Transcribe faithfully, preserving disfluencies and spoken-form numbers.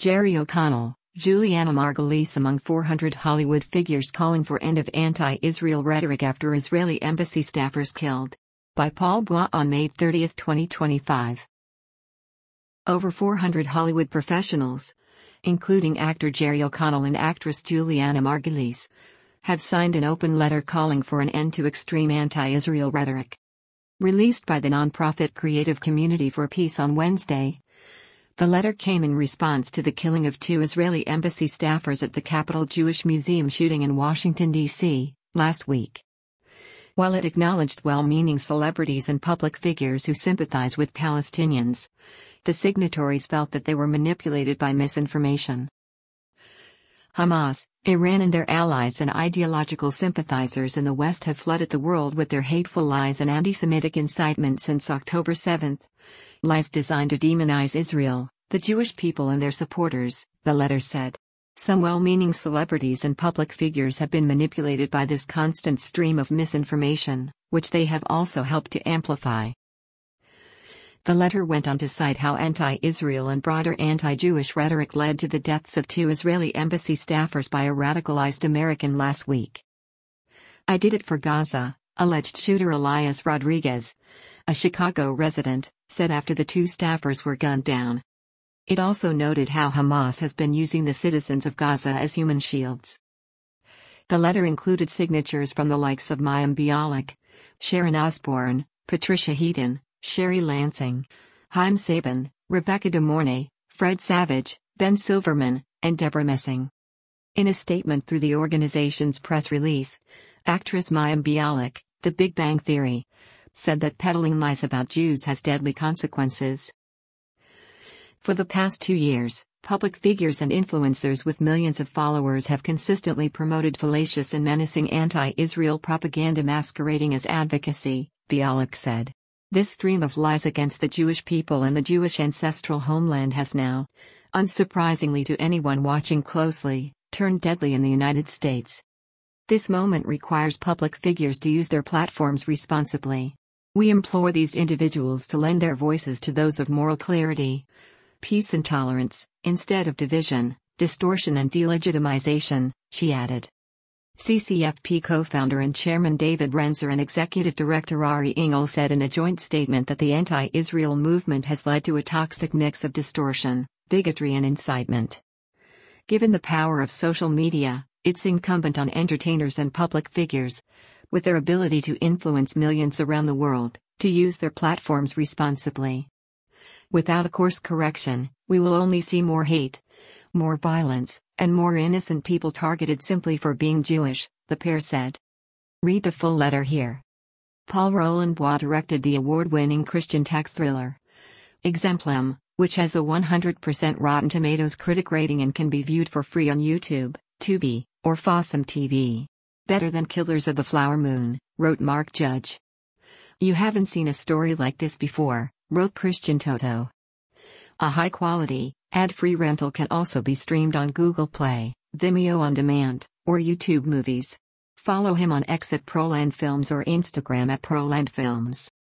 Jerry O'Connell, Julianna Margulies among four hundred Hollywood figures calling for end of anti-Israel rhetoric after Israeli embassy staffers killed. By Paul Bois on May thirtieth, twenty twenty-five. Over four hundred Hollywood professionals, including actor Jerry O'Connell and actress Julianna Margulies, have signed an open letter calling for an end to extreme anti-Israel rhetoric. Released by the nonprofit Creative Community for Peace on Wednesday, the letter came in response to the killing of two Israeli embassy staffers at the Capitol Jewish Museum shooting in Washington, D C, last week. While it acknowledged well-meaning celebrities and public figures who sympathize with Palestinians, the signatories felt that they were manipulated by misinformation. Hamas, Iran and their allies and ideological sympathizers in the West have flooded the world with their hateful lies and anti-Semitic incitement since October seventh. Lies designed to demonize Israel, the Jewish people and their supporters, the letter said. Some well-meaning celebrities and public figures have been manipulated by this constant stream of misinformation, which they have also helped to amplify. The letter went on to cite how anti-Israel and broader anti-Jewish rhetoric led to the deaths of two Israeli embassy staffers by a radicalized American last week. "I did it for Gaza," alleged shooter Elias Rodriguez, a Chicago resident, said after the two staffers were gunned down. It also noted how Hamas has been using the citizens of Gaza as human shields. The letter included signatures from the likes of Mayim Bialik, Sharon Osbourne, Patricia Heaton, Sherry Lansing, Haim Saban, Rebecca De Mornay, Fred Savage, Ben Silverman, and Deborah Messing. In a statement through the organization's press release, actress Mayim Bialik, The Big Bang Theory, said that peddling lies about Jews has deadly consequences. For the past two years, public figures and influencers with millions of followers have consistently promoted fallacious and menacing anti-Israel propaganda masquerading as advocacy, Bialik said. This stream of lies against the Jewish people and the Jewish ancestral homeland has now, unsurprisingly to anyone watching closely, turned deadly in the United States. This moment requires public figures to use their platforms responsibly. We implore these individuals to lend their voices to those of moral clarity, peace and tolerance, instead of division, distortion and delegitimization, she added. C C F P co-founder and chairman David Renzer and executive director Ari Engel said in a joint statement that the anti-Israel movement has led to a toxic mix of distortion, bigotry and incitement. Given the power of social media, it's incumbent on entertainers and public figures, with their ability to influence millions around the world, to use their platforms responsibly. Without a course correction, we will only see more hate, more violence, and more innocent people targeted simply for being Jewish, the pair said. Read the full letter here. Paul Roland Bois directed the award-winning Christian tech thriller Exemplum, which has a one hundred percent Rotten Tomatoes critic rating and can be viewed for free on YouTube, Tubi, or Fossum T V. Better than Killers of the Flower Moon, wrote Mark Judge. You haven't seen a story like this before, wrote Christian Toto. A high-quality, ad-free rental can also be streamed on Google Play, Vimeo On Demand, or YouTube Movies. Follow him on X at Proland Films or Instagram at Proland Films.